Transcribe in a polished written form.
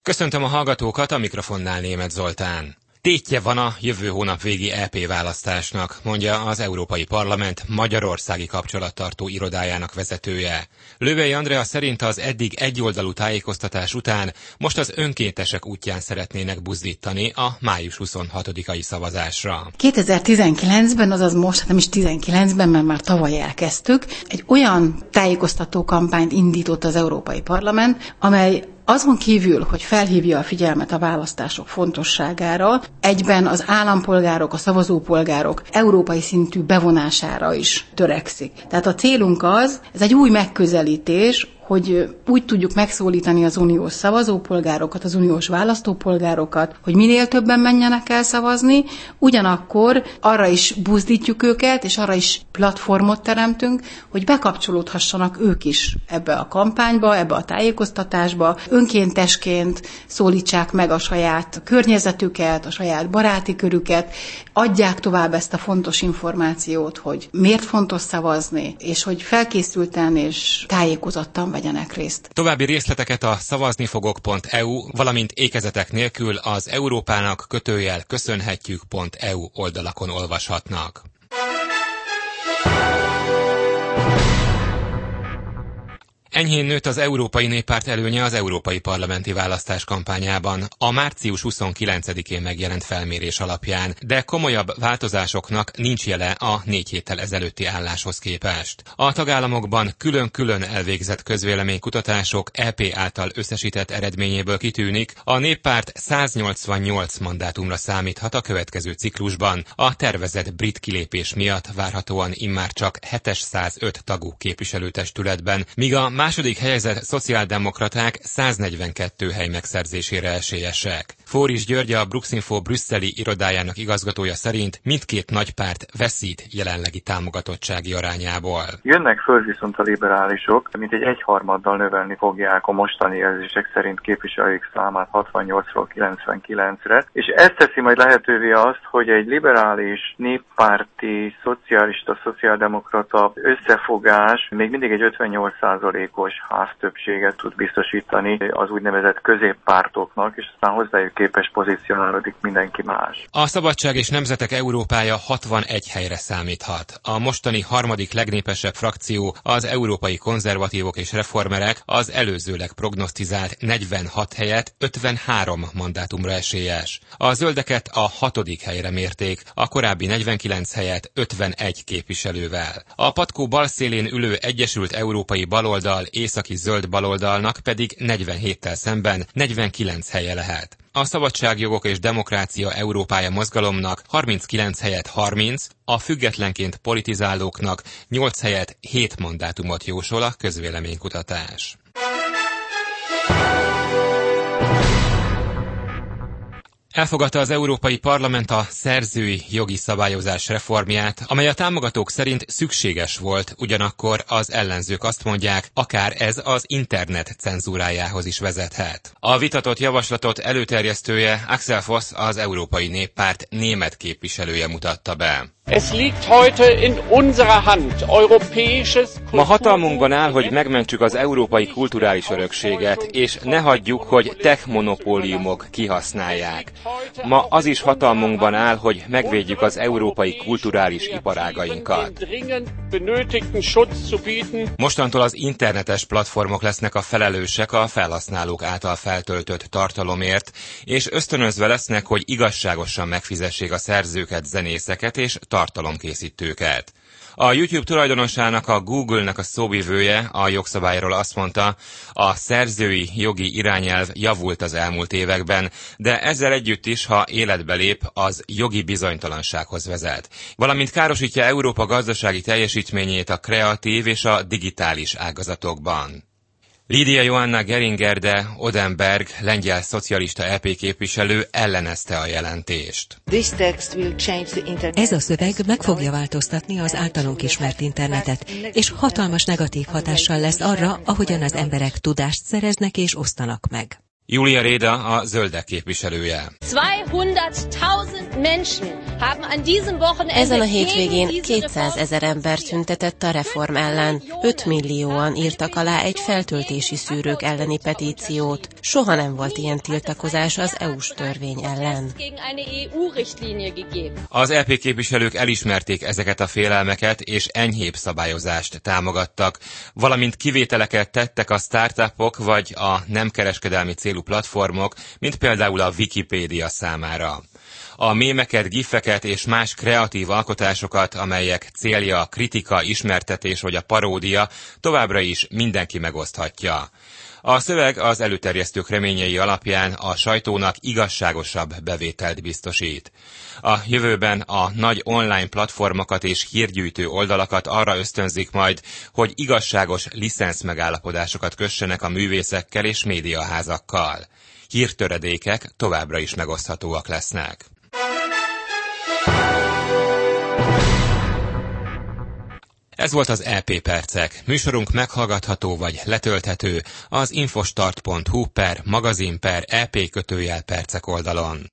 Köszöntöm a hallgatókat, a mikrofonnál Németh Zoltán. Tétje van a jövő hónap végi EP választásnak, mondja az Európai Parlament magyarországi kapcsolattartó irodájának vezetője. Lővei Andrea szerint az eddig egyoldalú tájékoztatás után most az önkéntesek útján szeretnének buzdítani a május 26-ai szavazásra. 2019-ben, azaz most, nem is 19-ben, mert már tavaly elkezdtük, egy olyan tájékoztató kampányt indított az Európai Parlament, amely azon kívül, hogy felhívja a figyelmet a választások fontosságára, egyben az állampolgárok, a szavazópolgárok európai szintű bevonására is törekszik. Tehát a célunk az, ez egy új megközelítés, hogy úgy tudjuk megszólítani az uniós szavazópolgárokat, az uniós választópolgárokat, hogy minél többen menjenek el szavazni, ugyanakkor arra is buzdítjuk őket, és arra is platformot teremtünk, hogy bekapcsolódhassanak ők is ebbe a kampányba, ebbe a tájékoztatásba, önkéntesként szólítsák meg a saját környezetüket, a saját baráti körüket, adják tovább ezt a fontos információt, hogy miért fontos szavazni, és hogy felkészülten és tájékozottan vegyenek részt. További részleteket a szavaznifogok.eu, valamint ékezetek nélkül az Európának _köszönhetjük.eu oldalakon olvashatnak. Enyhén nőtt az Európai Néppárt előnye az európai parlamenti választás kampányában a március 29-én megjelent felmérés alapján, de komolyabb változásoknak nincs jele a 4 héttel ezelőtti álláshoz képest. A tagállamokban külön-külön elvégzett közvéleménykutatások EP által összesített eredményéből kitűnik, a Néppárt 188 mandátumra számíthat a következő ciklusban, a tervezett brit kilépés miatt várhatóan immár csak 705 tagú képviselőtestületben, míg a második helyezett szociáldemokraták 142 hely megszerzésére esélyesek. Fóris György, a Bruxinfo brüsszeli irodájának igazgatója szerint mindkét nagypárt veszít jelenlegi támogatottsági arányából. Jönnek föl viszont a liberálisok, mint egy 1/3 növelni fogják a mostani jelzések szerint képviselők számát 68-ról 99-re, és ez teszi majd lehetővé azt, hogy egy liberális, néppárti, szocialista, szociáldemokrata összefogás még mindig egy 58%-os háztöbbséget tud biztosítani az úgynevezett középpártoknak, és aztán hozzájuk képes pozícionálódik mindenki más. A Szabadság és Nemzetek Európája 61 helyre számíthat. A mostani harmadik legnépesebb frakció, az Európai Konzervatívok és Reformerek az előzőleg prognosztizált 46 helyet 53 mandátumra esélyes. A Zöldeket a 6. helyre mérték, a korábbi 49 helyet 51 képviselővel. A patkó balszélén ülő Egyesült Európai Baloldal északi zöld baloldalnak pedig 47-tel szemben 49 helye lehet. A Szabadságjogok és Demokrácia Európája mozgalomnak 39 helyett 30, a függetlenként politizálóknak 8 helyett 7 mandátumot jósol a közvéleménykutatás. Elfogadta az Európai Parlament a szerzői jogi szabályozás reformját, amely a támogatók szerint szükséges volt, ugyanakkor az ellenzők azt mondják, akár ez az internet cenzúrájához is vezethet. A vitatott javaslatot előterjesztője Axel Voss, az Európai Néppárt német képviselője mutatta be. Ma hatalmunkban áll, hogy megmentsük az európai kulturális örökséget, és ne hagyjuk, hogy tech-monopóliumok kihasználják. Ma az is hatalmunkban áll, hogy megvédjük az európai kulturális iparágainkat. Mostantól az internetes platformok lesznek a felelősek a felhasználók által feltöltött tartalomért, és ösztönözve lesznek, hogy igazságosan megfizessék a szerzőket, zenészeket és tartalomkészítőket. A YouTube tulajdonosának, a Google-nek a szóvivője a jogszabályról azt mondta, a szerzői jogi irányelv javult az elmúlt években, de ezzel együtt is, ha életbe lép, az jogi bizonytalansághoz vezet. Valamint károsítja Európa gazdasági teljesítményét a kreatív és a digitális ágazatokban. Lídia Joanna Geringer de Odenberg, lengyel szocialista EP képviselő ellenezte a jelentést. Ez a szöveg meg fogja változtatni az általunk ismert internetet, és hatalmas negatív hatással lesz arra, ahogyan az emberek tudást szereznek és osztanak meg. Julia Réda, a Zöldek képviselője. Ezen a hétvégén 200 000 ember tüntetett a reform ellen. 5 millióan írtak alá egy feltöltési szűrők elleni petíciót. Soha nem volt ilyen tiltakozás az EU-s törvény ellen. Az EP képviselők elismerték ezeket a félelmeket, és enyhébb szabályozást támogattak, valamint kivételeket tettek a startupok vagy a nem kereskedelmi célú platformok, mint például a Wikipédia számára. A mémeket, gifeket és más kreatív alkotásokat, amelyek célja a kritika, ismertetés vagy a paródia, továbbra is mindenki megoszthatja. A szöveg az előterjesztők reményei alapján a sajtónak igazságosabb bevételt biztosít. A jövőben a nagy online platformokat és hírgyűjtő oldalakat arra ösztönzik majd, hogy igazságos licenszmegállapodásokat kössenek a művészekkel és médiaházakkal. Hírtöredékek továbbra is megoszthatóak lesznek. Ez volt az EP Percek. Műsorunk meghallgatható vagy letölthető az infostart.hu/magazin/EP-percek oldalon.